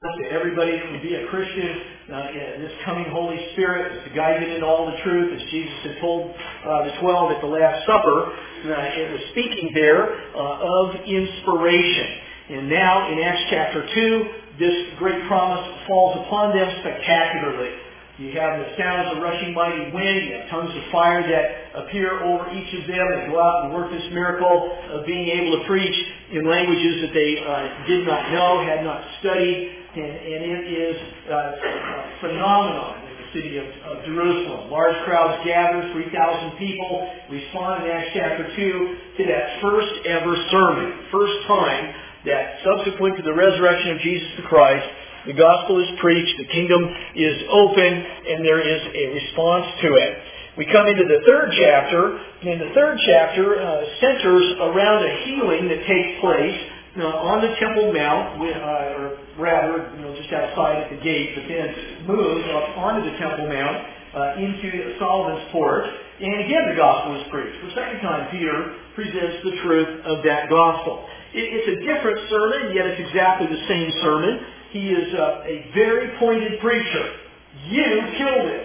to everybody that would be a Christian. This coming Holy Spirit is to guide them into all the truth, as Jesus had told the 12 at the Last Supper. It was speaking there of inspiration. And now in Acts chapter 2, this great promise falls upon them spectacularly. You have the sounds of rushing mighty wind. You have tongues of fire that appear over each of them and go out and work this miracle of being able to preach in languages that they did not know, had not studied. And it is a phenomenon in the city of Jerusalem. Large crowds gather, 3,000 people respond in Acts chapter 2 to that first ever sermon. First time that subsequent to the resurrection of Jesus the Christ, the gospel is preached, the kingdom is open, and there is a response to it. We come into the third chapter, and the third chapter centers around a healing that takes place on the Temple Mount, or rather, just outside at the gate, but then moves up onto the Temple Mount into Solomon's Porch. And again, the gospel is preached. For the second time, Peter presents the truth of that gospel. It's a different sermon, yet it's exactly the same sermon. He is a very pointed preacher. You killed him.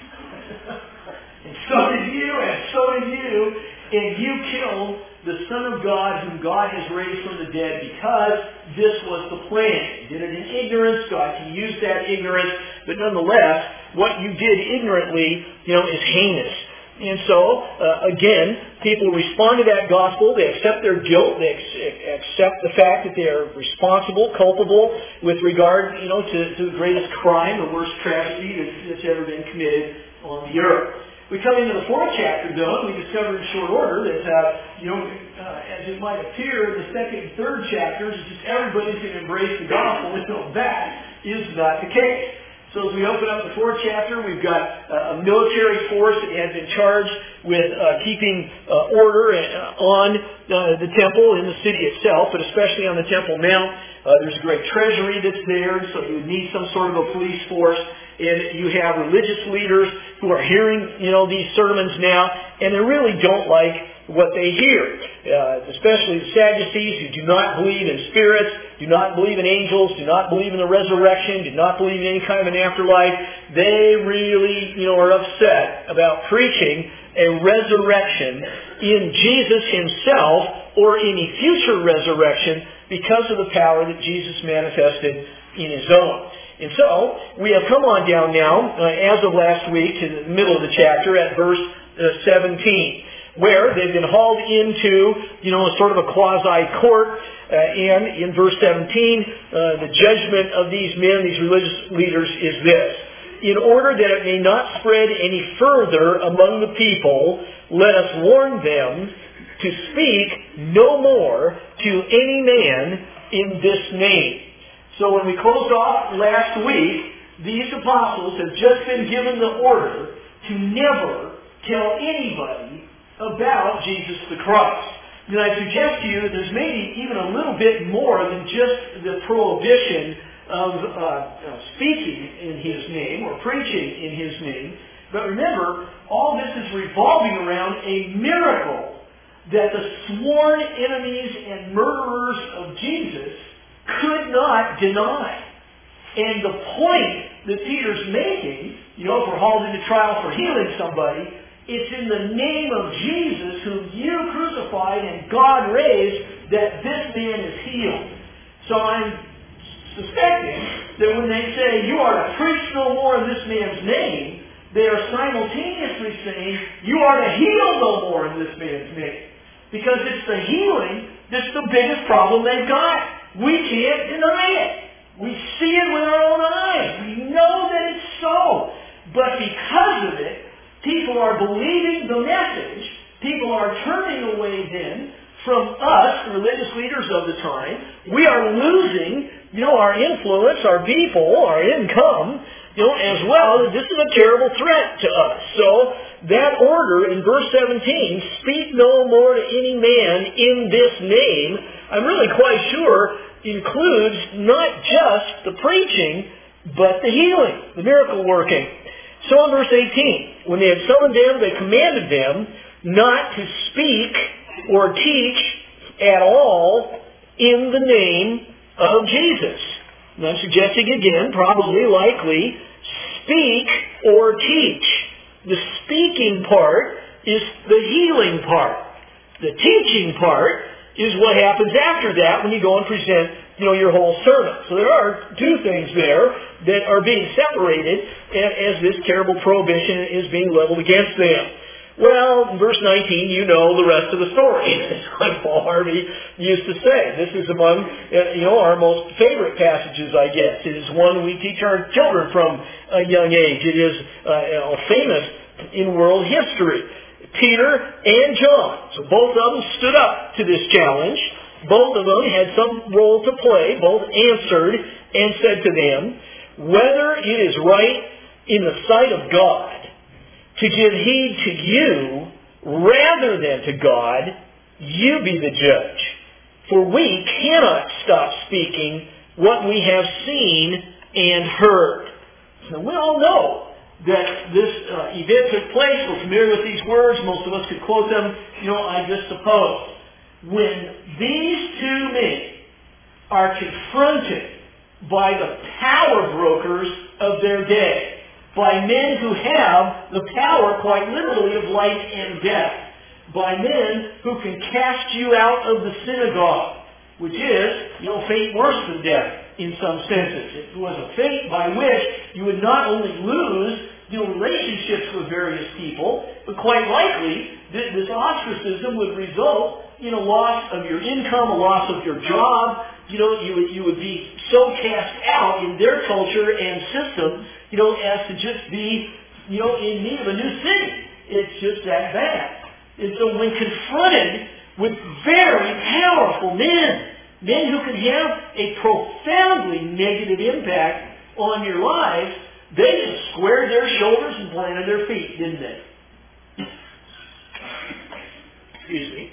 And so did you, and so did you. And you killed the Son of God whom God has raised from the dead because this was the plan. You did it in ignorance. God can use that ignorance. But nonetheless, what you did ignorantly, is heinous. And so, again, people respond to that gospel. They accept their guilt. They accept the fact that they are responsible, culpable with regard, to the greatest crime, the worst tragedy that's ever been committed on the earth. We come into the fourth chapter, though, and we discover in short order that, as it might appear, the second and third chapters, just everybody's going to embrace the gospel. That is not the case. So as we open up the fourth chapter, we've got a military force that has been charged with keeping order on the temple in the city itself, but especially on the Temple Mount. There's a great treasury that's there, so you would need some sort of a police force. And you have religious leaders who are hearing, these sermons now, and they really don't like what they hear. Especially the Sadducees, who do not believe in spirits, do not believe in angels, do not believe in the resurrection, do not believe in any kind of an afterlife. They really, are upset about preaching a resurrection in Jesus himself or any future resurrection because of the power that Jesus manifested in his own. And so, we have come on down now, as of last week, to the middle of the chapter at verse 17, where they've been hauled into, sort of a quasi-court, and in verse 17, the judgment of these men, these religious leaders, is this. In order that it may not spread any further among the people, let us warn them to speak no more to any man in this name. So when we closed off last week, these apostles have just been given the order to never tell anybody about Jesus the Christ. And I suggest to you that there's maybe even a little bit more than just the prohibition of speaking in his name or preaching in his name. But remember, all this is revolving around a miracle that the sworn enemies and murderers of Jesus could not deny. And the point that Peter's making, if we're hauled into trial for healing somebody, it's in the name of Jesus whom you crucified and God raised that this man is healed. So I'm suspecting that when they say you are to preach no more in this man's name, they are simultaneously saying you are to heal no more in this man's name. Because it's the healing that's the biggest problem they've got. We can't deny it. We see it with our own eyes. We know that it's so. But because of it, people are believing the message. People are turning away then from us, the religious leaders of the time. We are losing, our influence, our people, our income, as well. This is a terrible threat to us. So that order in verse 17, speak no more to any man in this name, I'm really quite sure includes not just the preaching, but the healing, the miracle working. So in verse 18, when they had summoned them, they commanded them not to speak or teach at all in the name of Jesus. And I'm suggesting again, probably, likely, speak or teach. The speaking part is the healing part. The teaching part is what happens after that when you go and present, your whole sermon. So there are two things there that are being separated as this terrible prohibition is being leveled against them. Well, in verse 19, you know the rest of the story. It's what Paul Harvey used to say. This is among, our most favorite passages, I guess. It is one we teach our children from a young age. It is famous in world history. Peter and John. So both of them stood up to this challenge. Both of them had some role to play. Both answered and said to them, whether it is right in the sight of God to give heed to you rather than to God, you be the judge. For we cannot stop speaking what we have seen and heard. So we all know that this event took place. We're familiar with these words. Most of us could quote them. I just suppose. When these two men are confronted by the power brokers of their day, by men who have the power, quite literally, of life and death, by men who can cast you out of the synagogue, which is, fate worse than death in some senses. It was a fate by which you would not only lose relationships with various people, but quite likely this ostracism would result in a loss of your income, a loss of your job. You would be so cast out in their culture and system, as to just be, in need of a new city. It's just that bad. And so when confronted with very powerful men who can have a profoundly negative impact on your lives, they just squared their shoulders and planted their feet, didn't they? Excuse me.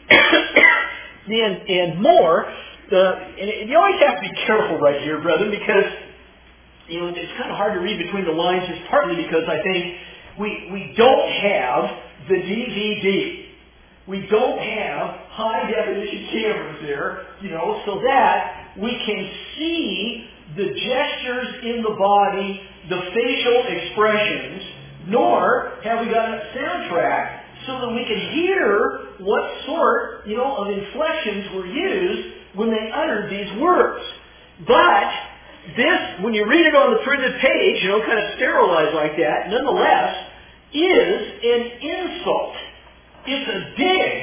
and more, and you always have to be careful right here, brethren, because it's kind of hard to read between the lines, just partly because I think we don't have the DVD. We don't have high-definition cameras there, so that we can see the gestures in the body, the facial expressions, nor have we got a soundtrack so that we can hear what sort, of inflections were used when they uttered these words. But this, when you read it on the printed page, kind of sterilized like that, nonetheless, is an insult. It's a dig,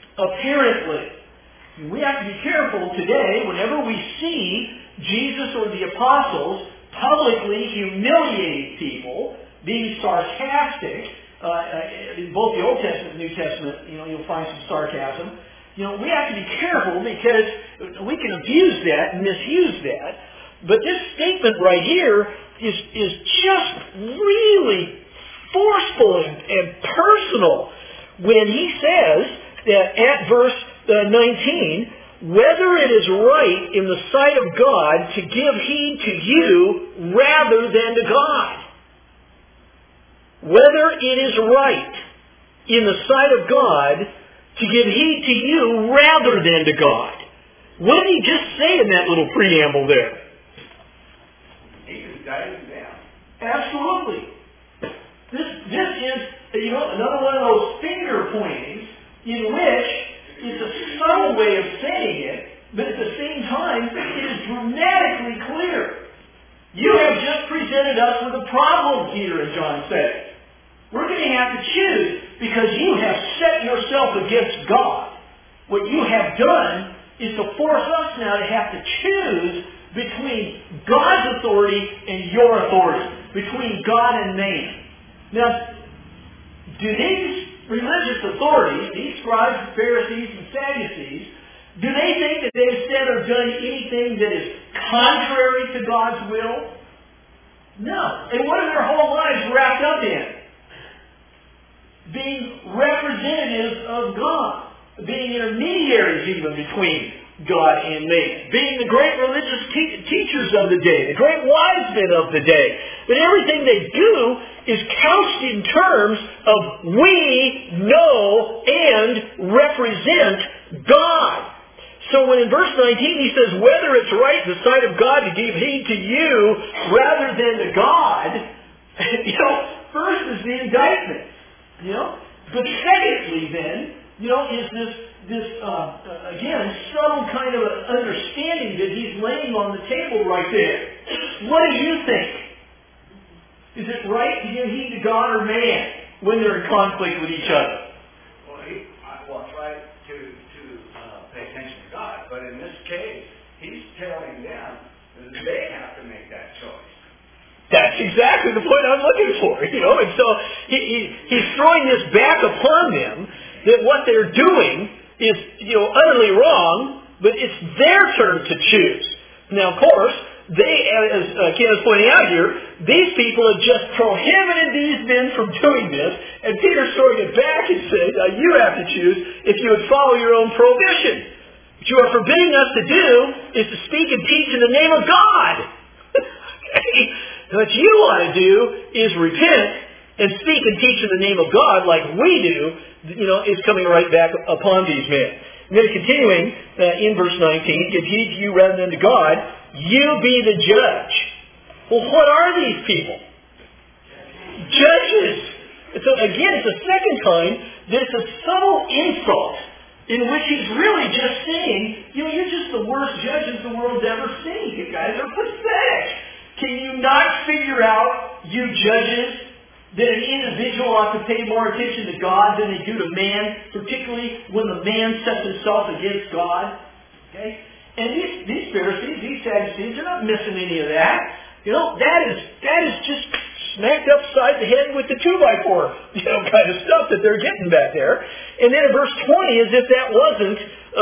apparently. We have to be careful today whenever we see Jesus or the apostles publicly humiliating people, being sarcastic. In both the Old Testament and New Testament, you'll find some sarcasm. We have to be careful because we can abuse that and misuse that. But this statement right here is just really forceful and personal when he says that at verse 19, whether it is right in the sight of God to give heed to you rather than to God. Whether it is right in the sight of God to give heed to you rather than to God. What did he just say in that little preamble there? He just got it down. Absolutely. This is, another one of those finger pointings in which it's a subtle way of saying it, but at the same time, it is dramatically clear. You have just presented us with a problem, Peter and John said. We're going to have to choose because you have set yourself against God. What you have done is to force us now to have to choose between God's authority and your authority, between God and man. Now, do these religious authorities, these scribes, Pharisees, and Sadducees, do they think that they've said or done anything that is contrary to God's will? No. And what are their whole lives wrapped up in? Being representatives of God. Being intermediaries even between God and man. Being the great religious teachers of the day. The great wise men of the day. But everything they do is couched in terms of we know and represent God. So when in verse 19 he says, whether it's right in the sight of God to give heed to you rather than to God, first is the indictment, But secondly then, is this again, subtle kind of understanding that he's laying on the table right there. What do you think? Is it right to give heed to God or man when they're in conflict with each other? Well, it's right to pay attention to God, but in this case, he's telling them that they have to make that choice. That's exactly the point I'm looking for, And so he's throwing this back upon them that what they're doing is, utterly wrong, but it's their turn to choose. Now, of course, they, as Ken is pointing out here, these people have just prohibited these men from doing this, and Peter's throwing it back and saying, you have to choose if you would follow your own prohibition. What you are forbidding us to do is to speak and teach in the name of God. Okay? What you want to do is repent and speak and teach in the name of God like we do, is coming right back upon these men. And then continuing in verse 19, give heed to you rather than to God, you be the judge. Well, what are these people? Judges. So again, it's the second time there's a subtle insult in which he's really just saying, you're just the worst judges the world's ever seen. You guys are pathetic. Can you not figure out, you judges, that an individual ought to pay more attention to God than they do to man, particularly when the man sets himself against God? Okay? And these Pharisees, these Sadducees, they're not missing any of that. That is just smacked upside the head with the 2x4, kind of stuff that they're getting back there. And then in verse 20, as if that wasn't,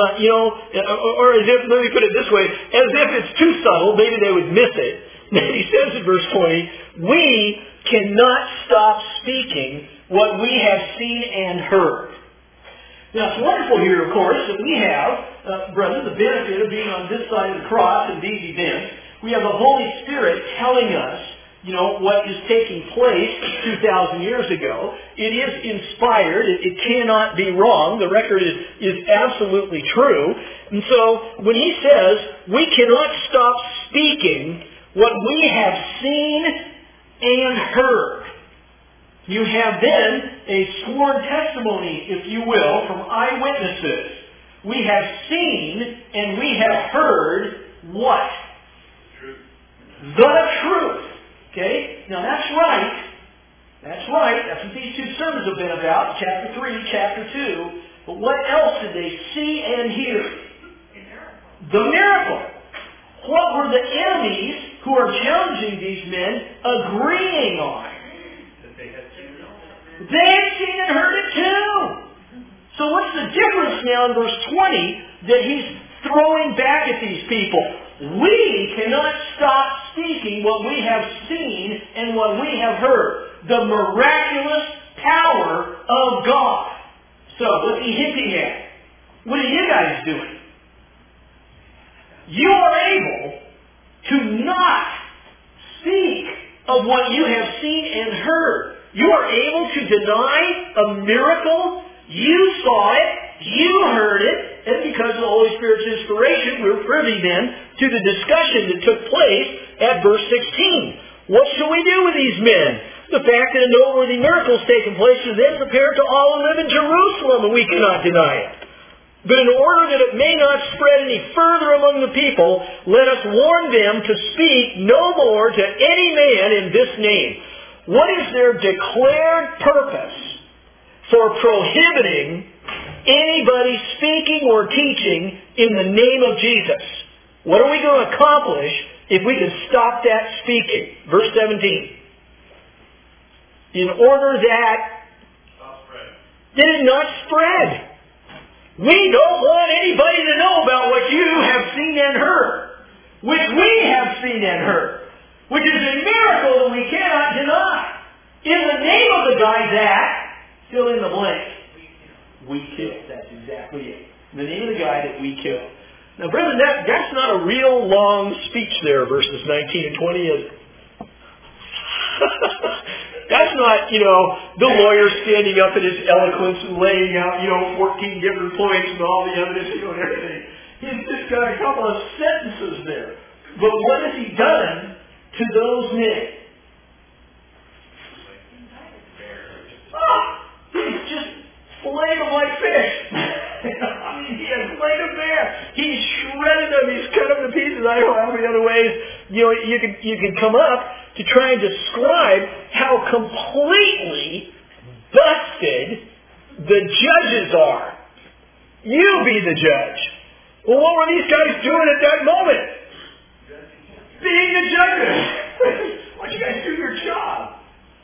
or as if, let me put it this way, as if it's too subtle, maybe they would miss it. Then he says in verse 20, we cannot stop speaking what we have seen and heard. Now, it's wonderful here, of course, that we have, brethren, the benefit of being on this side of the cross in these events. We have the Holy Spirit telling us, what is taking place 2,000 years ago. It is inspired. It cannot be wrong. The record is absolutely true. And so, when he says, we cannot stop speaking what we have seen and heard. You have then a sworn testimony, if you will, from eyewitnesses. We have seen and we have heard what? Truth. The truth. Okay? Now that's right. That's right. That's what these two sermons have been about, chapter 3, chapter 2. But what else did they see and hear? The miracle. What were the enemies who are challenging these men agreeing on? That they had seen it also. They had seen and heard it too. So what's the difference now in verse 20 that he's throwing back at these people? We cannot stop speaking what we have seen and what we have heard. The miraculous power of God. So what's he hinting at? What are you guys doing? You are able to not speak of what you have seen and heard. You are able to deny a miracle. You saw it. You heard it. And because of the Holy Spirit's inspiration, we're privy then to the discussion that took place at verse 16. What shall we do with these men? The fact that a noteworthy miracle has taken place to them is apparent to all who live in Jerusalem, and we cannot deny it. But in order that it may not spread any further among the people, let us warn them to speak no more to any man in this name. What is their declared purpose for prohibiting anybody speaking or teaching in the name of Jesus? What are we going to accomplish if we can stop that speaking? Verse 17. In order that it not spread. We don't want anybody to know about what you have seen and heard, which we have seen and heard, which is a miracle that we cannot deny. In the name of the guy that, fill in the blank. We killed. That's exactly it. In the name of the guy that we killed. Now, brethren, that's not a real long speech there, verses 19 and 20, is it? That's not, the lawyer standing up in his eloquence and laying out, 14 different points and all the evidence, and everything. He's just got a couple of sentences there. But what has he done to those men? He's just flayed them like fish. He has flayed a bear. He's shredded them. He's cut them to pieces. I don't know how many other ways you can come up to try and describe how completely busted the judges are. You be the judge. Well, what were these guys doing at that moment? Being the judges. Why don't you guys do your job?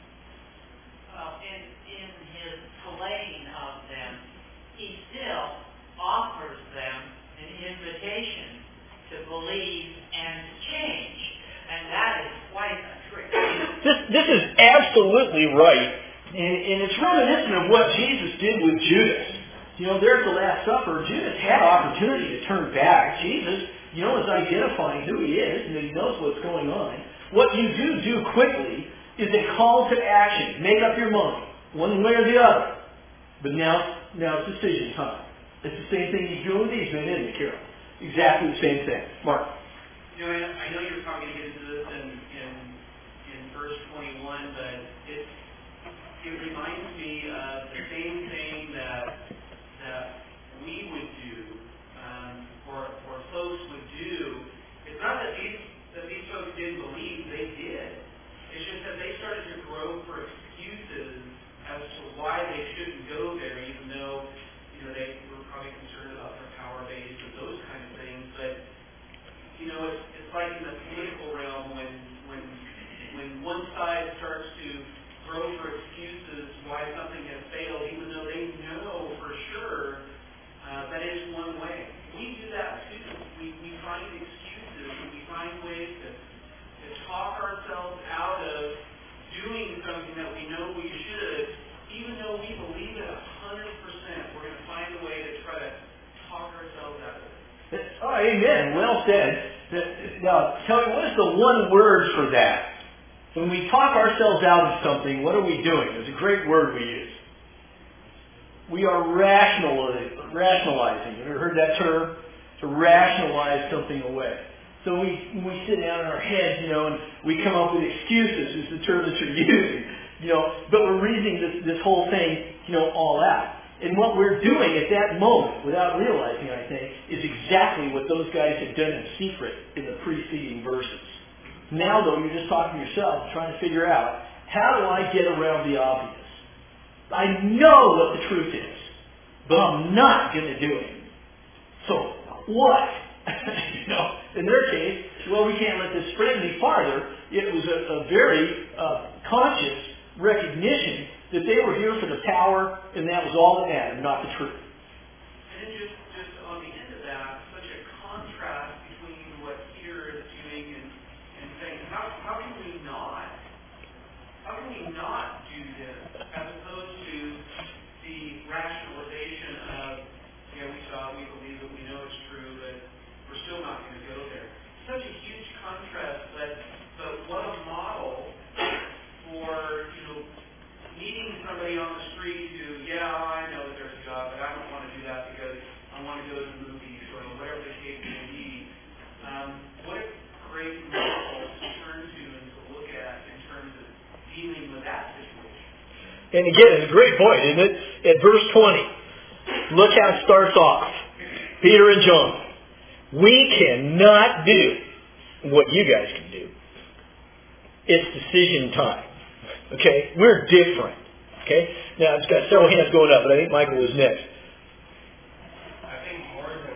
Well, in his filleting of them, he still offers them an invitation to believe and to change. And that is quite a trick. This is absolutely right. And it's reminiscent of what Jesus did with Judas. There at the Last Supper, Judas had opportunity to turn back. Jesus, is identifying who he is and that he knows what's going on. What you do quickly is a call to action. Make up your mind, one way or the other. But now it's decision time. It's the same thing he's doing with these men, isn't it, Carol? Exactly the same thing. Mark. I know you're probably going to get into this in verse 21, but it reminds me of the same thing that we would do, or folks would do. It's not that these folks didn't believe; they did. It's just that they started to grow for excuses as to why they shouldn't go there, even though they were probably concerned about their power base and those kind of things. But it's like in the political realm when one side starts to grow for excuses why something has failed, even though they know for sure that is one way. We do that too. We find excuses and we find ways to talk ourselves out of doing something that we know we should, even though we believe it 100%. We're going to find a way to try to talk ourselves out of it. Oh, amen. Well said. Now, tell me, what is the one word for that? When we talk ourselves out of something, what are we doing? It's a great word we use. We are rationalizing. You ever heard that term? To rationalize something away. So we sit down in our heads, and we come up with excuses, is the term that you're using. But we're reasoning this whole thing, all out. And what we're doing at that moment, without realizing, I think, is exactly what those guys had done in secret in the preceding verses. Now, though, you're just talking to yourself, trying to figure out, how do I get around the obvious? I know what the truth is, but I'm not going to do it. So, what? In their case, well, we can't let this spread any farther. It was a very conscious recognition that they were here for the power, and that was all that mattered, not the truth. And then just on the end of that, such a contrast between what Peter is doing and saying, how can we not do this, as opposed to the rationalization of, we believe it, we know it's true, but we're still not going to go there. Such a huge contrast, but what a model for, meeting somebody on the street who, I know there's a job, but I don't want to do that because I want to go to the movies or whatever the case may be. What a great model to turn to and to look at in terms of dealing with that situation. And again, it's a great point, isn't it? At verse 20, look how it starts off. Peter and John. We cannot do what you guys can do. It's decision time. Okay? We're different. Okay? Now, it's got several hands going up, but I think Michael was next. I think more than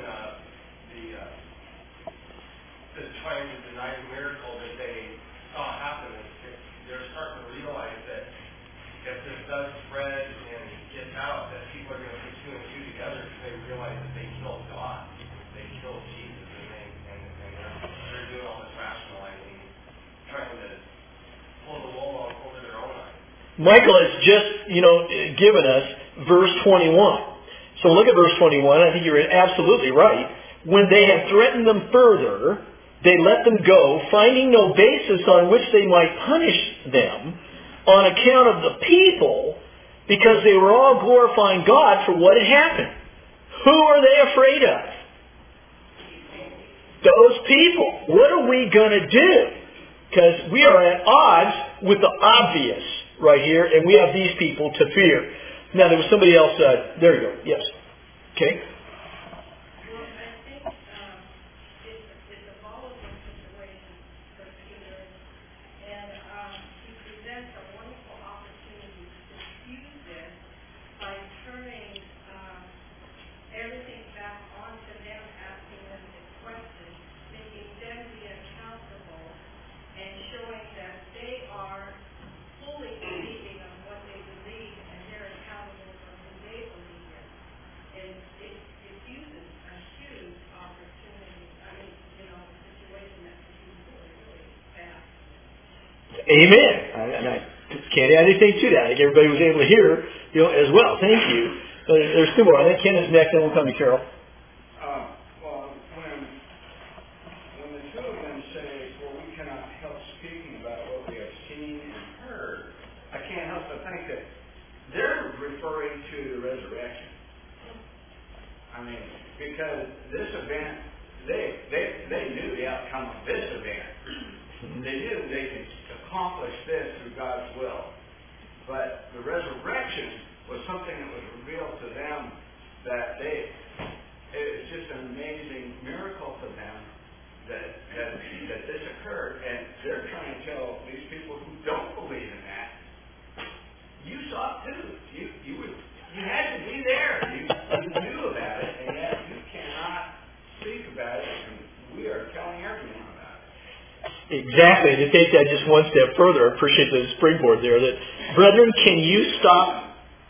the trying to deny the miracle that they saw happen, they're starting to realize that if this does spread and gets out, that people are going to put two and two together because they realize that they killed God. They killed Jesus, and they're doing all this rationalizing, trying to pull the wool over their own eyes. Michael has just, given us verse 21. So look at verse 21. I think you're absolutely right. When they had threatened them further, they let them go, finding no basis on which they might punish them on account of the people, because they were all glorifying God for what had happened. Who are they afraid of? those people. What are we going to do? Because we are at odds with the obvious right here, and we have these people to fear. Now, there was somebody else. There you go. Yes. Okay. Well, I think it's a volatile situation for Peter, and he presents a wonderful opportunity to diffuse this by turning everything back onto them, asking them the question, making them be accountable, and showing that they are fully believing on what they believe, and they're accountable for who they believe in. And it uses a huge opportunity, situation that could be really, really fast. Amen. And I can't add anything to that. I think everybody was able to hear, as well. Thank you. There's two more. I think Ken is next, then we'll come to Carol. Well, when the two of them say, well, we cannot help speaking about what we have seen and heard, I can't help but think that they're referring to the resurrection. I mean, because this event, they knew the outcome of this event. They knew they could accomplish this through God's will. But the resurrection was something that was revealed to them that it's just an amazing miracle to them that this occurred. And they're trying to tell these people who don't believe in that, you saw it too. You had to be there. You knew about it, and yet you cannot speak about it. And we are telling everyone about it. Exactly. To take that just one step further, I appreciate the springboard there. That, brethren, can you stop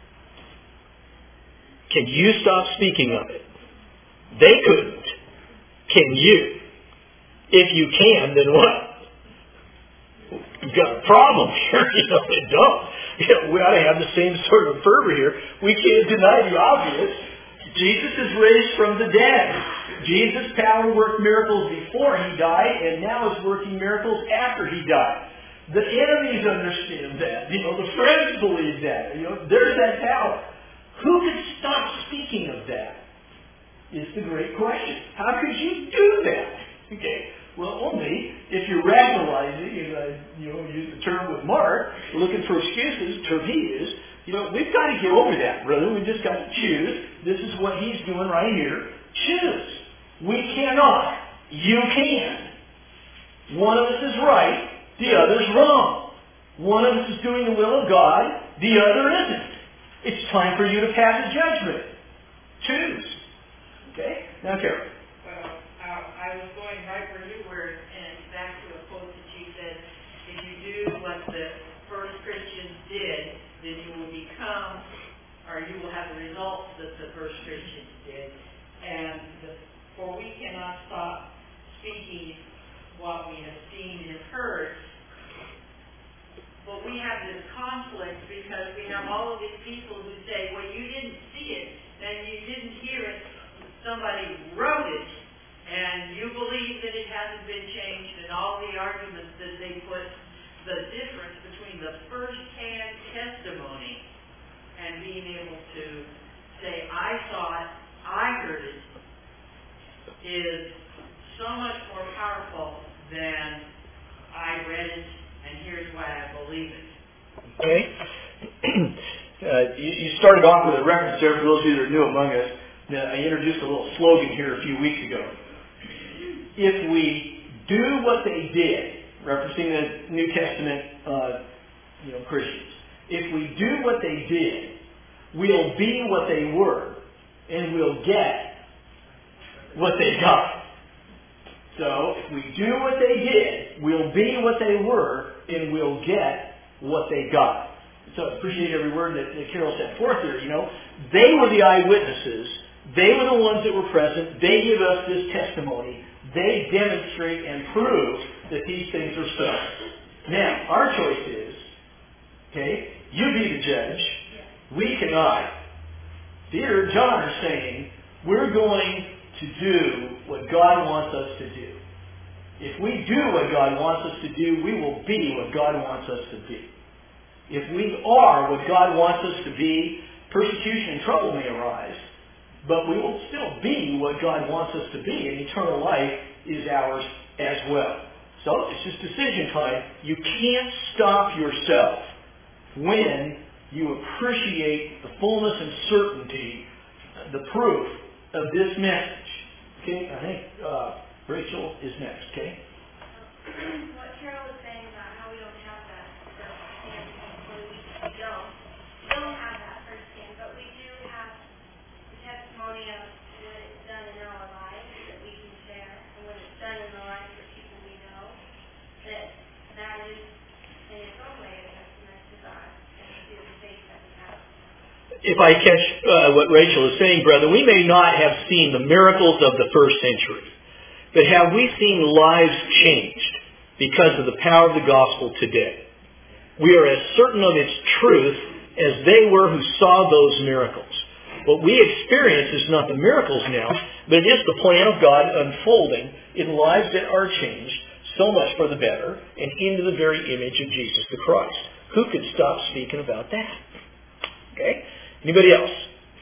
speaking of it? They couldn't. Can you? If you can, then what? We've got a problem here. They don't. We ought to have the same sort of fervor here. We can't deny the obvious. Jesus is raised from the dead. Jesus' power worked miracles before he died, and now is working miracles after he died. The enemies understand that. The friends believe that. There's that power. Who could stop speaking of that? Is the great question. How could you do that? Okay. Well, only if you're rationalizing, and I use the term with Mark, looking for excuses, the term he is, we've got to get over that, brother. We've just got to choose. This is what he's doing right here. Choose. We cannot. You can. One of us is right. The other's wrong. One of us is doing the will of God. The other isn't. It's time for you to pass a judgment. Choose. Okay? Now, Carol. Well, I was going right where you were, and back to a quote that you said, if you do what the first Christians did, then you will become, or you will have the results that the first Christians did. For we cannot stop speaking what we have seen and heard. But we have this conflict because we have all of these people who say, well, you didn't see it, and you didn't hear it. Somebody wrote it, and you believe that it hasn't been changed, and all the arguments that they put, the difference between the first-hand testimony and being able to say, I saw it, I heard it, is so much more powerful than I read it, and here's why I believe it. Okay. You started off with a reference there for those of you that are new among us. I introduced a little slogan here a few weeks ago. If we do what they did, referencing the New Testament Christians, if we do what they did, we'll be what they were, and we'll get what they got. So, if we do what they did, we'll be what they were, and we'll get what they got. So I appreciate every word that Carol set forth there. They were the eyewitnesses. They were the ones that were present. They give us this testimony. They demonstrate and prove that these things are so. Now, our choice is, you be the judge. We cannot. Peter and John are saying, we're going to do what God wants us to do. If we do what God wants us to do, we will be what God wants us to be. If we are what God wants us to be, persecution and trouble may arise, but we will still be what God wants us to be, and eternal life is ours as well. So it's just decision time. You can't stop yourself when you appreciate the fullness and certainty, the proof of this message. Okay, I think Rachel is next, okay? What Carol was saying about how we don't have that first-hand conclusion, we don't have that first-hand, but we do have the testimony of what it's done in our lives that we can share, and what it's done in the lives of people we know, that is in its own way a testament to God and to the faith that we have. If I catch what Rachel is saying, brother, we may not have seen the miracles of the first century, but have we seen lives changed because of the power of the gospel today? We are as certain of its truth as they were who saw those miracles. What we experience is not the miracles now, but it is the plan of God unfolding in lives that are changed so much for the better and into the very image of Jesus the Christ. Who could stop speaking about that? Okay? Anybody else?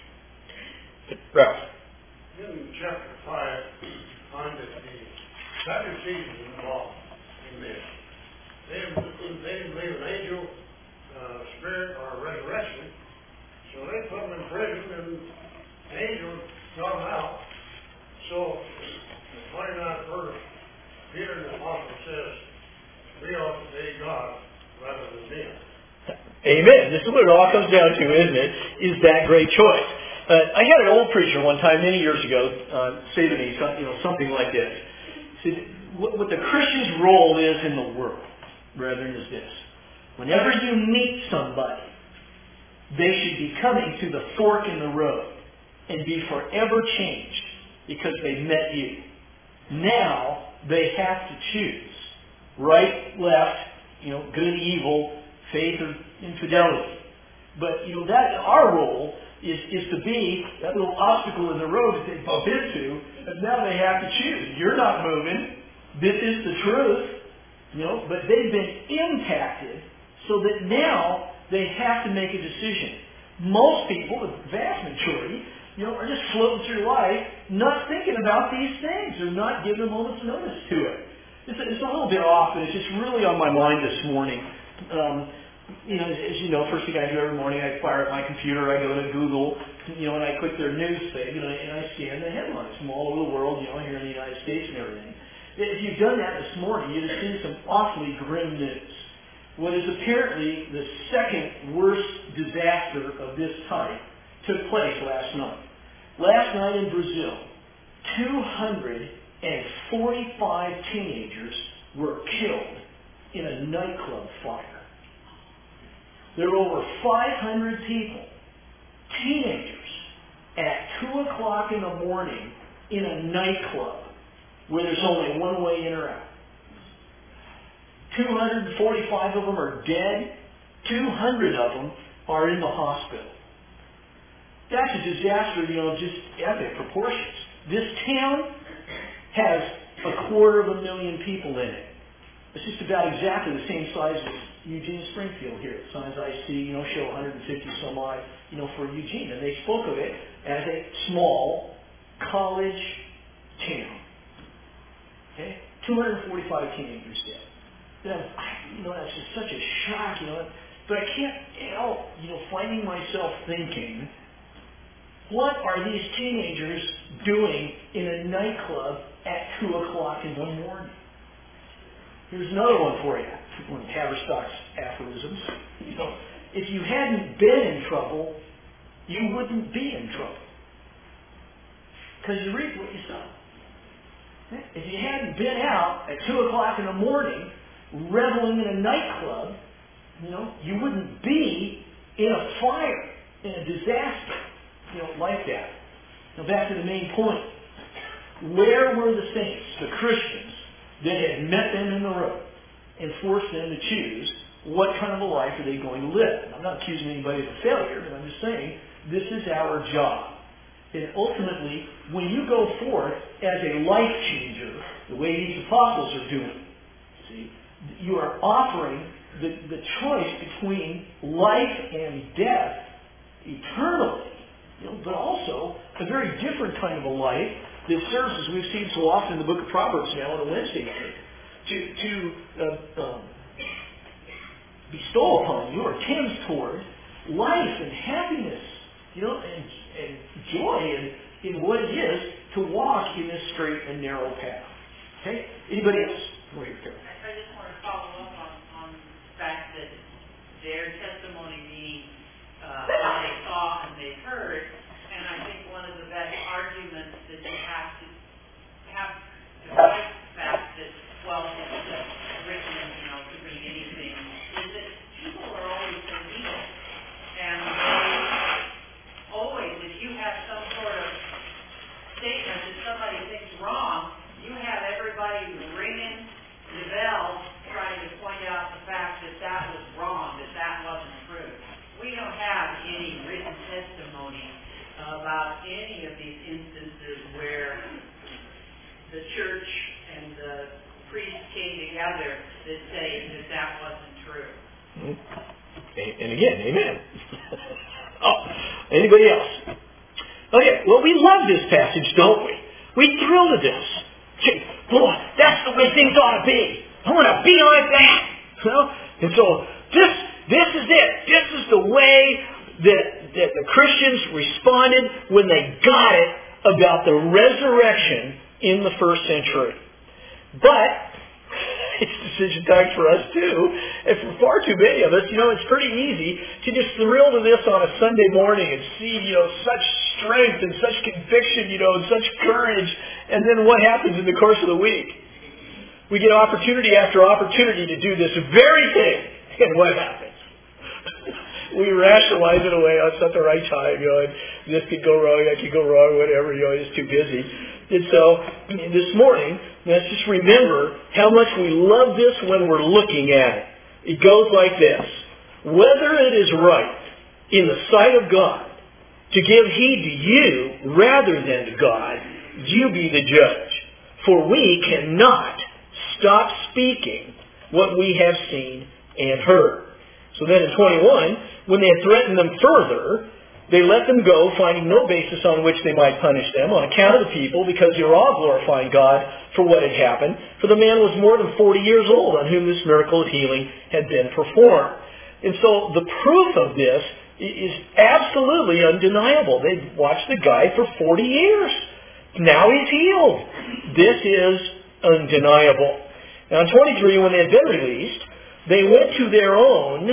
Ralph. In chapter 5, find that the Sadducees were involved in this. They didn't believe an angel, spirit, or resurrection, so they put them in prison, and the angel got them out. So, the 29th verse, Peter the Apostle says, we ought to obey God rather than them. Amen. This is what it all comes down to, isn't it? Is that great choice. I had an old preacher one time, many years ago, say to me something like this. He said, what the Christian's role is in the world, brethren, is this. Whenever you meet somebody, they should be coming to the fork in the road and be forever changed because they met you. Now, they have to choose. Right, left, good and evil, faith or infidelity. But, that our role is to be that little obstacle in the road that they bump into, and now they have to choose. You're not moving. This is the truth. But they've been impacted so that now they have to make a decision. Most people, the vast majority, are just floating through life not thinking about these things. They're not giving a moment's notice to it. It's a little bit off, but it's just really on my mind this morning. As you know, first thing I do every morning, I fire up my computer, I go to Google, and I click their news thing, and I scan the headlines from all over the world, here in the United States and everything. If you've done that this morning, you'd have seen some awfully grim news. What is apparently the second worst disaster of this type took place last night. Last night in Brazil, 245 teenagers were killed in a nightclub fire. There were over 500 people, teenagers, at 2 o'clock in the morning in a nightclub where there's only one way in or out. 245 of them are dead. 200 of them are in the hospital. That's a disaster, just epic proportions. This town has 250,000 people in it. It's just about exactly the same size as Eugene Springfield here. Signs I see, show 150 some odd, for Eugene. And they spoke of it as a small college town. Okay? 245 teenagers dead. That's just such a shock, But I can't help, finding myself thinking, what are these teenagers doing in a nightclub at 2 o'clock in the morning? Here's another one for you. One of Tavistock's aphorisms. If you hadn't been in trouble, you wouldn't be in trouble. Because you reap what you sow. If you hadn't been out at 2 o'clock in the morning reveling in a nightclub, you wouldn't be in a fire, in a disaster, like that. Now back to the main point. Where were the saints, the Christians, that had met them in the road and forced them to choose what kind of a life are they going to live? I'm not accusing anybody of failure, but I'm just saying this is our job. And ultimately, when you go forth as a life changer, the way these apostles are doing, you are offering the choice between life and death eternally, but also a very different kind of a life that serves, as we've seen so often in the book of Proverbs now on a Wednesday night, to bestow upon you or tends toward life and happiness, and joy in what it is to walk in this straight and narrow path. Okay? Anybody else? Go ahead, Carol. I just want to follow up on the fact that their testimony means what they saw and they heard, and I think one of the best arguments that you have to fight the fact that, well, it's just written, to mean anything, is that people are always so evil, and always, if you have some sort of statement that somebody thinks wrong, you have everybody ringing the bell trying to point out the fact that that was wrong, that wasn't true. We don't have any written testimony about any of these instances where the church and the priests came together that say that wasn't true. And again, amen. Anybody else? Okay, well, we love this passage, don't we? We thrill to this. Boy, that's the way things ought to be. I want to be like that. And so this is it. This is the way that the Christians responded when they got it about the resurrection in the first century. But it's decision time for us too. And for far too many of us, it's pretty easy to just thrill to this on a Sunday morning and see, such strength and such conviction, and such courage. And then what happens in the course of the week? We get opportunity after opportunity to do this very thing. And what happens? We rationalize it away. Oh, it's not the right time. And this could go wrong, that could go wrong, whatever. It's too busy. And so this morning, let's just remember how much we love this when we're looking at it. It goes like this. Whether it is right in the sight of God to give heed to you rather than to God, you be the judge. For we cannot stop speaking what we have seen and heard. So then in 21, when they had threatened them further, they let them go, finding no basis on which they might punish them on account of the people, because they were all glorifying God for what had happened. For the man was more than 40 years old on whom this miracle of healing had been performed. And so the proof of this is absolutely undeniable. They'd watched the guy for 40 years. Now he's healed. This is undeniable. Now in 23, when they had been released, they went to their own,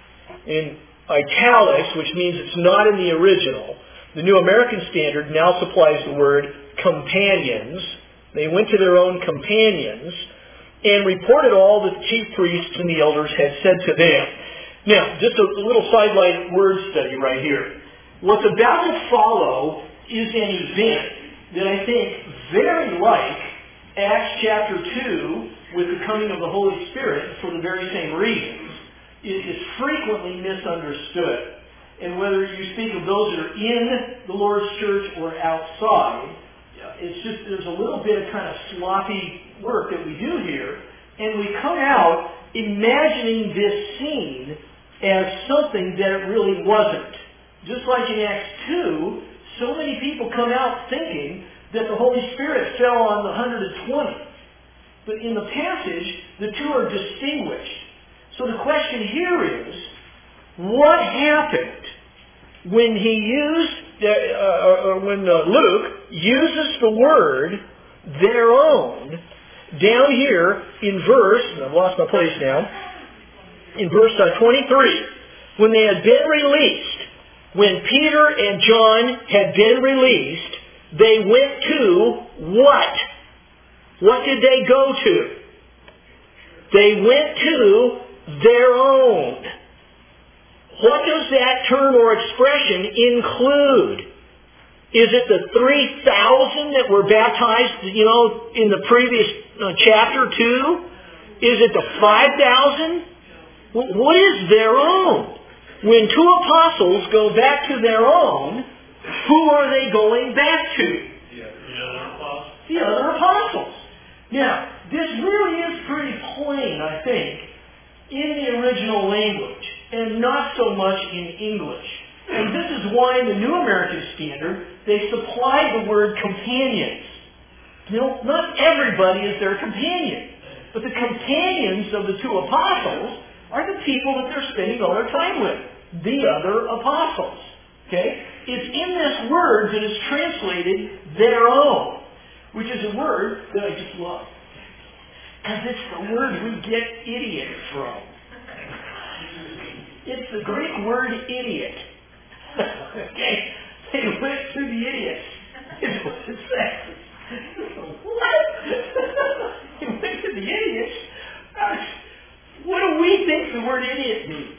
in italics, which means it's not in the original. The New American Standard now supplies the word companions. They went to their own companions and reported all that the chief priests and the elders had said to them. Now, just a little sidelight word study right here. What's about to follow is an event that I think very like Acts chapter 2 with the coming of the Holy Spirit for the very same reasons. It is frequently misunderstood. And whether you speak of those that are in the Lord's church or outside, it's just there's a little bit of kind of sloppy work that we do here. And we come out imagining this scene as something that it really wasn't. Just like in Acts 2, so many people come out thinking that the Holy Spirit fell on the 120. But in the passage, the two are distinguished. So the question here is, what happened when he used, when Luke uses the word their own down here in verse, and I've lost my place now, in verse 23, when they had been released, when Peter and John had been released, they went to what? What did they go to? They went to their own. What does that term or expression include? Is it the 3,000 that were baptized, in the previous chapter 2? Is it the 5,000? What is their own? When two apostles go back to their own, who are they going back to? The other apostles. Now, this really is pretty plain, I think, in the original language, and not so much in English. And this is why in the New American Standard, they supply the word companions. Not everybody is their companion. But the companions of the two apostles are the people that they're spending all their time with. The other apostles. Okay? It's in this word that is translated their own, which is a word that I just love. Because it's the word we get idiot from. It's the Greek word idiot. Okay? They went to the idiots. Is what it says. What? They went to the idiots? What do we think the word idiot means?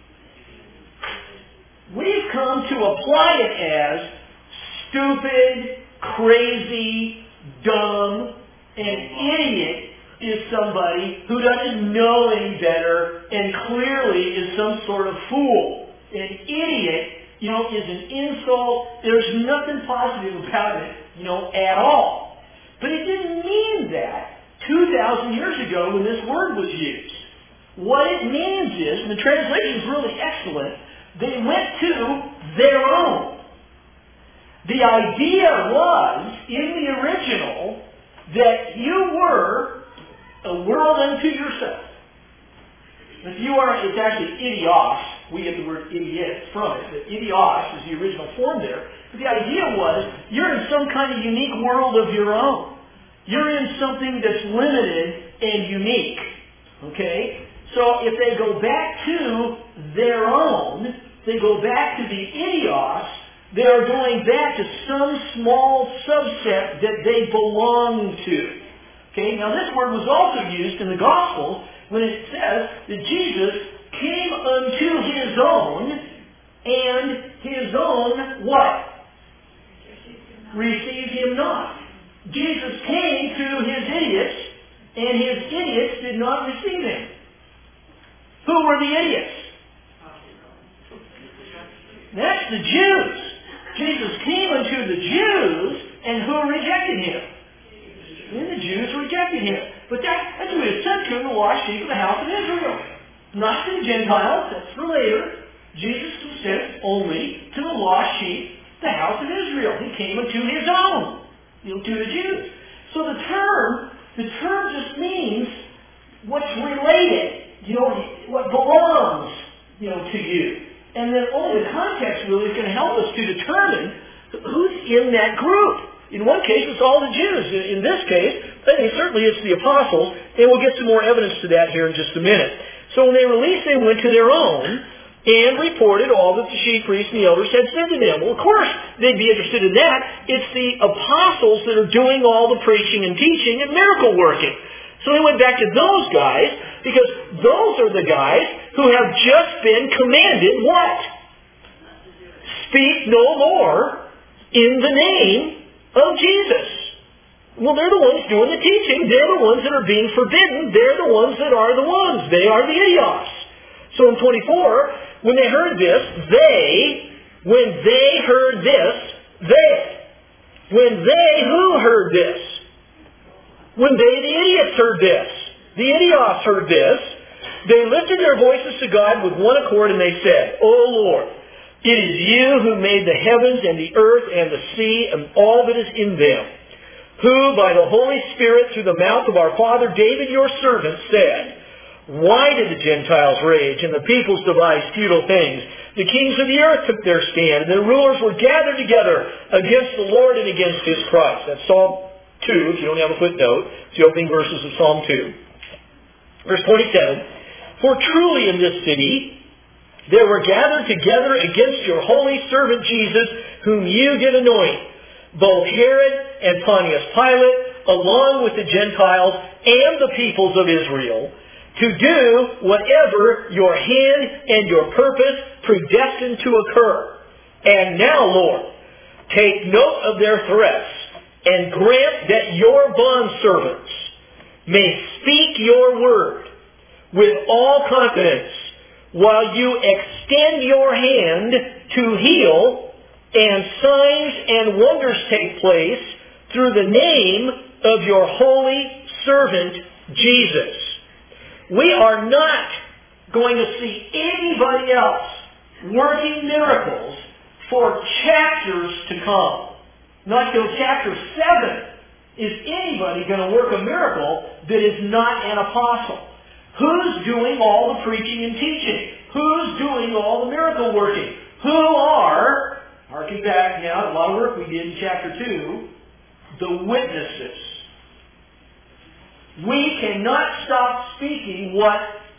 We've come to apply it as stupid, crazy, dumb. An idiot is somebody who doesn't know any better and clearly is some sort of fool. An idiot, is an insult. There's nothing positive about it, at all. But it didn't mean that 2,000 years ago when this word was used. What it means is, and the translation is really excellent, they went to their own. The idea was, in the original, that you were a world unto yourself. If you are, it's actually idios. We get the word idiot from it. But idios is the original form there. But the idea was, you're in some kind of unique world of your own. You're in something that's limited and unique. Okay? So if they go back to their own, they go back to the idios, they're going back to some small subset that they belong to. Okay, now this word was also used in the Gospels when it says that Jesus came unto His own, and His own, what? Received Him not. Jesus came to His idiots, and His idiots did not receive Him. Who were the idiots? That's the Jews. Jesus came unto the Jews, and who rejected Him? And the Jews rejected Him. But that's who He was sent to, the lost sheep of the house of Israel. Not to the Gentiles, that's for later. Jesus was sent only to the lost sheep, the house of Israel. He came unto His own, to the Jews. So the term just means what's related, what belongs, to you. And then only the context really is going to help us to determine who's in that group. In one case, it's all the Jews. In this case, I think certainly it's the apostles, and we'll get some more evidence to that here in just a minute. So when they released, they went to their own and reported all that the chief priests and the elders had said to them. Well, of course, they'd be interested in that. It's the apostles that are doing all the preaching and teaching and miracle working. So they went back to those guys, because those are the guys who have just been commanded what? Speak no more in the name of Jesus. Well, they're the ones doing the teaching. They're the ones that are being forbidden. They're the ones that are the ones. They are the idios. So in 24, when they heard this, when they heard who heard this? When they, the idiots, heard this. The idios heard this. They lifted their voices to God with one accord, and they said, O Lord, it is you who made the heavens and the earth and the sea and all that is in them, who by the Holy Spirit through the mouth of our father David your servant said, why did the Gentiles rage and the peoples devise futile things? The kings of the earth took their stand, and their rulers were gathered together against the Lord and against His Christ. That's Psalm 2, if you don't have a footnote. It's the opening verses of Psalm 2. Verse 27, for truly in this city they were gathered together against your holy servant Jesus, whom you did anoint, both Herod and Pontius Pilate, along with the Gentiles and the peoples of Israel, to do whatever your hand and your purpose predestined to occur. And now, Lord, take note of their threats, and grant that your bondservants may speak your word with all confidence, while you extend your hand to heal, and signs and wonders take place through the name of your holy servant Jesus. We are not going to see anybody else working miracles for chapters to come. Not till chapter 7 is anybody going to work a miracle that is not an apostle? Who's doing all the preaching and teaching? Who's doing all the miracle working? Who are, harking back now, a lot of work we did in chapter 2, the witnesses. We cannot stop speaking what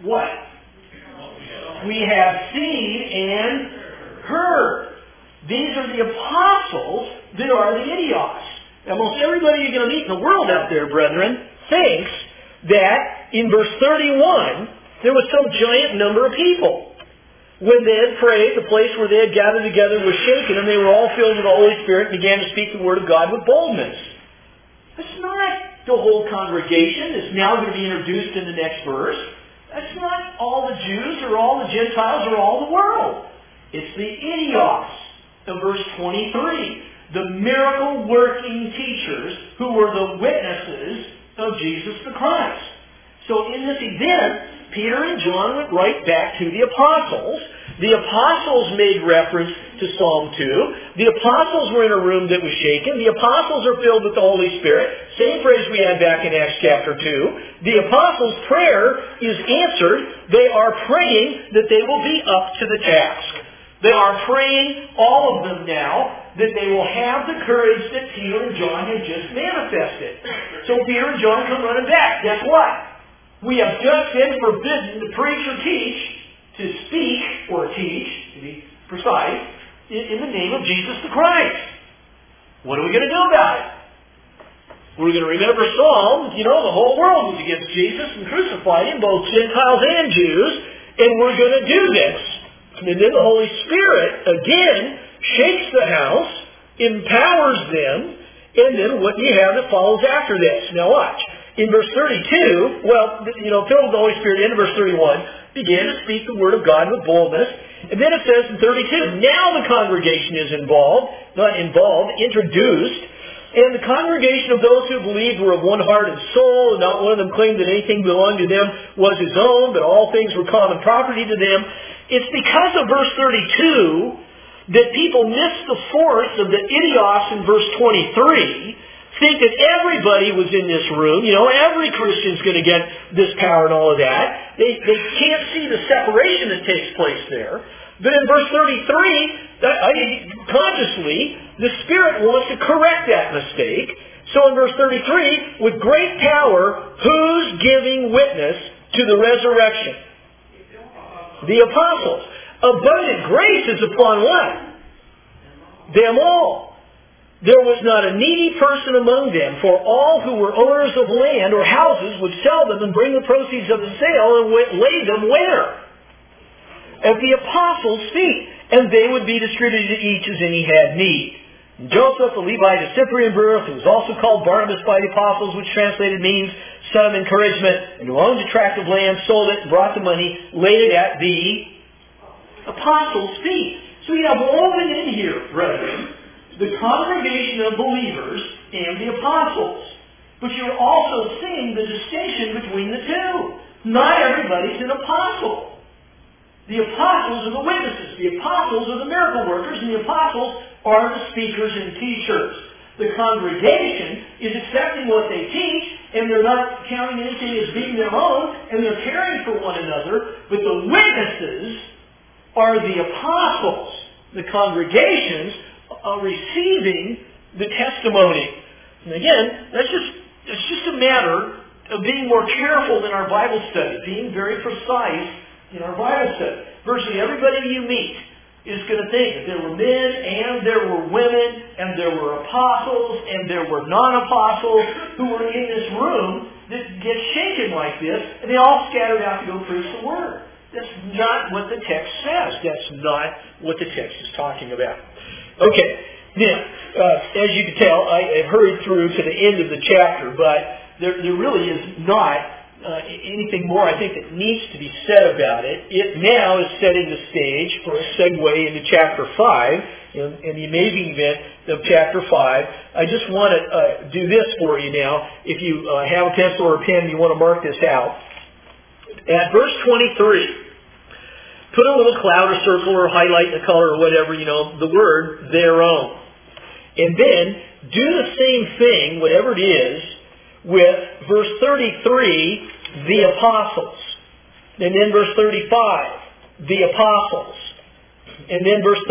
we have seen and heard. These are the apostles that are the idios. Now, most everybody you're going to meet in the world out there, brethren, thinks that in verse 31, there was some giant number of people. When they had prayed, the place where they had gathered together was shaken, and they were all filled with the Holy Spirit and began to speak the word of God with boldness. That's not the whole congregation that's now going to be introduced in the next verse. That's not all the Jews or all the Gentiles or all the world. It's the idios of verse 23. The miracle-working teachers who were the witnesses of Jesus the Christ. So in this event, Peter and John went right back to the apostles. The apostles made reference to Psalm 2. The apostles were in a room that was shaken. The apostles are filled with the Holy Spirit. Same phrase we had back in Acts chapter 2. The apostles' prayer is answered. They are praying that they will be up to the task. They are praying, all of them now, that they will have the courage that Peter and John have just manifested. So Peter and John come running back. Guess what? We have just been forbidden to preach or teach, to speak or teach, to be precise, in the name of Jesus the Christ. What are we going to do about it? We're going to remember Psalms. You know, the whole world was against Jesus and crucified him, both Gentiles and Jews, and we're going to do this. And then the Holy Spirit, again, shakes the house, empowers them, and then what do you have that follows after this? Now watch. In verse 32, filled with the Holy Spirit, in verse 31, began to speak the word of God with boldness. And then it says in 32, now the congregation is introduced. And the congregation of those who believed were of one heart and soul, and not one of them claimed that anything belonged to them was his own, but all things were common property to them. It's because of verse 32 that people miss the force of the idios in verse 23, think that everybody was in this room. Every Christian's going to get this power and all of that. They can't see the separation that takes place there. But in verse 33, consciously, the Spirit wants to correct that mistake. So in verse 33, with great power, who's giving witness to the resurrection? The apostles. Abundant grace is upon what? Them all. There was not a needy person among them, for all who were owners of land or houses would sell them and bring the proceeds of the sale and lay them where? At the apostles' feet, and they would be distributed to each as any had need. And Joseph, a Levite of Cyprian birth, who was also called Barnabas by the apostles, which translated means son of encouragement, and who owned a tract of land, sold it, and brought the money, laid it at the apostles' feet. So you have woven in here, brethren, the congregation of believers and the apostles. But you're also seeing the distinction between the two. Not everybody's an apostle. The apostles are the witnesses. The apostles are the miracle workers, and the apostles are the speakers and teachers. The congregation is accepting what they teach, and they're not counting anything as being their own, and they're caring for one another. But the witnesses are the apostles. The congregations are receiving the testimony. And again, it's just a matter of being more careful in our Bible study, being very precise in our Bible study. Virtually everybody you meet is going to think that there were men and there were women and there were apostles and there were non-apostles who were in this room that get shaken like this, and they all scattered out to go preach the Word. That's not what the text says. That's not what the text is talking about. Okay, now, as you can tell, I hurried through to the end of the chapter, but there really is not anything more, I think, that needs to be said about it. It now is setting the stage for a segue into chapter 5, in the amazing event of chapter 5. I just want to do this for you now. If you have a pencil or a pen and you want to mark this out. At verse 23, put a little cloud or circle or highlight the color or whatever, the word, their own. And then do the same thing, whatever it is, with verse 33, the apostles. And then verse 35, the apostles. And then verse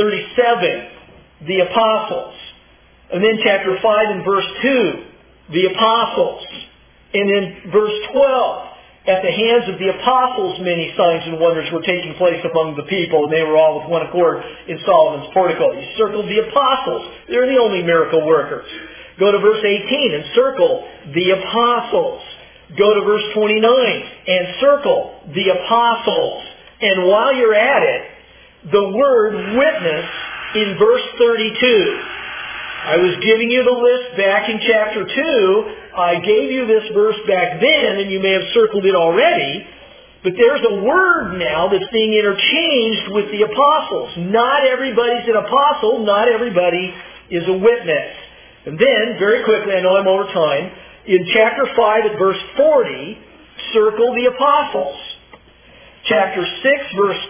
37, the apostles. And then chapter 5 and verse 2, the apostles. And then verse 12, at the hands of the apostles many signs and wonders were taking place among the people, and they were all with one accord in Solomon's portico. You circled the apostles. They're the only miracle workers. Go to verse 18 and circle the apostles. Go to verse 29 and circle the apostles. And while you're at it, the word witness in verse 32. I was giving you the list back in chapter 2. I gave you this verse back then, and you may have circled it already. But there's a word now that's being interchanged with the apostles. Not everybody's an apostle. Not everybody is a witness. And then, very quickly, I know I'm over time, in chapter 5 at verse 40, circle the apostles. Chapter 6, verse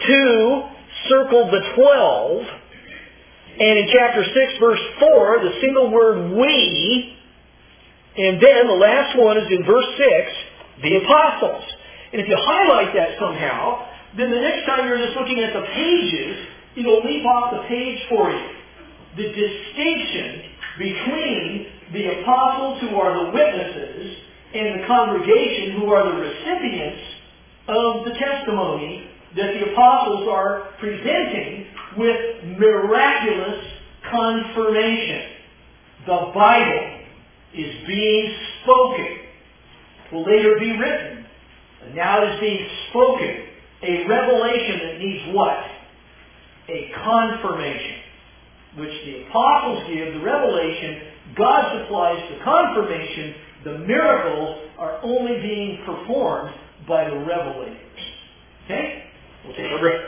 2, circle the 12. And in chapter 6, verse 4, the single word we. And then the last one is in verse 6, the apostles. And if you highlight that somehow, then the next time you're just looking at the pages, it'll leap off the page for you. The distinction between the apostles who are the witnesses and the congregation who are the recipients of the testimony that the apostles are presenting with miraculous confirmation. The Bible is being spoken. It will later be written. And now it is being spoken. A revelation that needs what? A confirmation. Which the apostles give, the revelation, God supplies the confirmation. The miracles are only being performed by the revelators. Okay? We'll take a break.